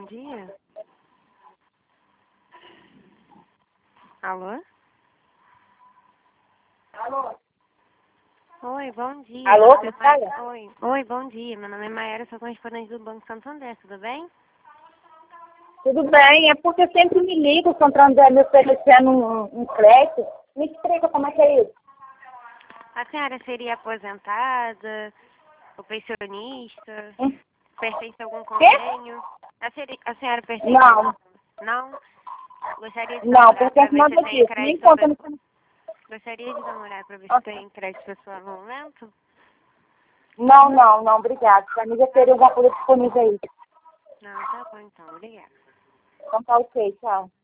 bom dia. Alô? Alô? Oi, bom dia. Alô, Meu quem nome fala? Oi, bom dia. Meu nome é Maera, sou correspondente do Banco Santander, tudo bem? Tudo bem, é porque eu sempre me ligo, o Santander me oferecendo um crédito. Me explica como é que é isso. A senhora seria aposentada ou pensionista? Hum? Pertence a algum Quê? convênio? A senhora pertence a algum... Não, Não? Gostaria de dar uma não, olhada porque para é ver se nada tem disso. Nem crédito conta para... no... Gostaria de dar uma olhada para ver se tem crédito pessoal no momento? Não, obrigado. Pra mim já teria alguma coisa disponível aí. Não, tá bom então, obrigada. Então tá ok, tchau.